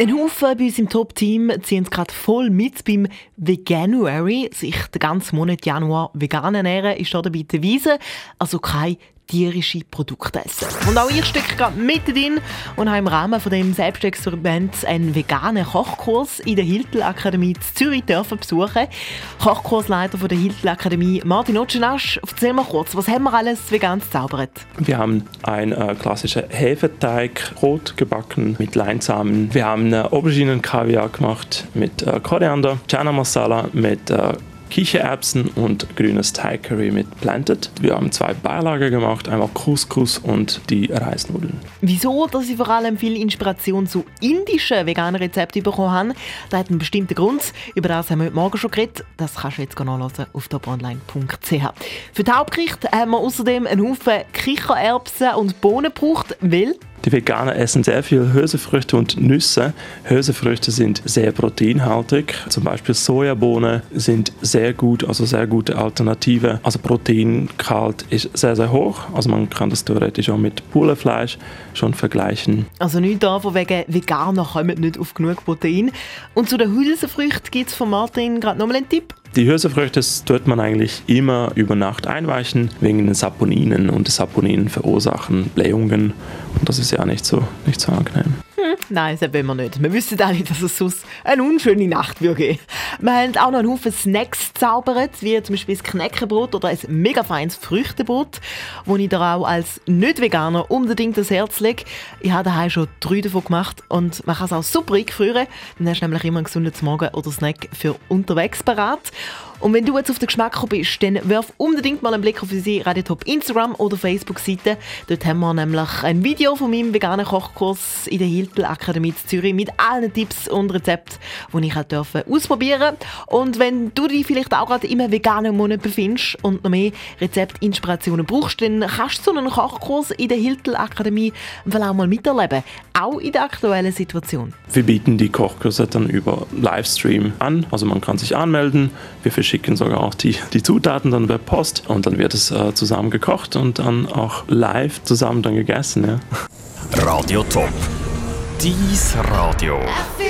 Ein Haufen bei uns im Top-Team ziehen gerade voll mit beim Veganuary. Sich den ganzen Monat Januar vegan ernähren ist da dabei die Devise. Also kein tierische Produkte essen. Und auch ich stecke gerade mit drin und habe im Rahmen von dem Selbstexperiments einen veganen Kochkurs in der Hiltl-Akademie in Zürich besuchen. Kochkursleiter von der Hiltl-Akademie, Martin Otschenasch, erzähl mal kurz, was haben wir alles vegan gezaubert? Wir haben ein klassischer Hefeteig, rot gebacken mit Leinsamen. Wir haben Auberginen-Kaviar gemacht mit Koriander, Chana Masala mit Kichererbsen und grünes Thai Curry mit Planted. Wir haben 2 Beilage gemacht, einmal Couscous und die Reisnudeln. Wieso, dass ich vor allem viel Inspiration zu indischen veganen Rezepten bekommen habe, das hat einen bestimmten Grund. Über das haben wir heute Morgen schon geredet. Das kannst du jetzt nachlesen auf toponline.ch. Für die Hauptgerichte haben wir außerdem einen Haufen Kichererbsen und Bohnen gebraucht, weil die Veganer essen sehr viel Hülsenfrüchte und Nüsse. Hülsenfrüchte sind sehr proteinhaltig. Zum Beispiel Sojabohnen sind sehr gut, also sehr gute Alternative. Also Proteingehalt ist sehr, sehr hoch. Also man kann das theoretisch auch mit Pullefleisch schon vergleichen. Also nichts da von wegen Veganer kommen nicht auf genug Protein. Und zu den Hülsenfrüchten gibt es von Martin gerade nochmal einen Tipp. Die Hülsenfrüchte tut man eigentlich immer über Nacht einweichen, wegen den Saponinen. Und die Saponinen verursachen Blähungen. Und das ist ja nicht so angenehm. Nein, das wollen wir nicht. Wir wissen alle, dass es sonst eine unschöne Nacht würde geben. Wir haben auch noch einen Haufen Snacks gezaubert, wie zum Beispiel das Knäckebrot oder ein mega feines Früchtebrot, das ich dir auch als Nicht-Veganer unbedingt ans Herz lege. Ich habe daheim schon 3 davon gemacht und man kann es auch super eingefrieren. Dann hast du nämlich immer einen gesunden Morgen oder Snack für unterwegs parat. Und wenn du jetzt auf den Geschmack gekommen bist, dann wirf unbedingt mal einen Blick auf unsere Radio Top Instagram oder Facebook-Seite. Dort haben wir nämlich ein Video von meinem veganen Kochkurs in der Hiltl-Akademie in Zürich mit allen Tipps und Rezepten, die ich ausprobieren durfte. Und wenn du dich vielleicht auch gerade im veganen Monat befindest und noch mehr Rezeptinspirationen brauchst, dann kannst du so einen Kochkurs in der Hiltl-Akademie auch mal miterleben. Auch in der aktuellen Situation. Wir bieten die Kochkurse dann über Livestream an. Also man kann sich anmelden. Wir verschicken sogar auch die Zutaten dann per Post und dann wird es zusammen gekocht und dann auch live zusammen dann gegessen. Ja. Radio Top. Dies Radio.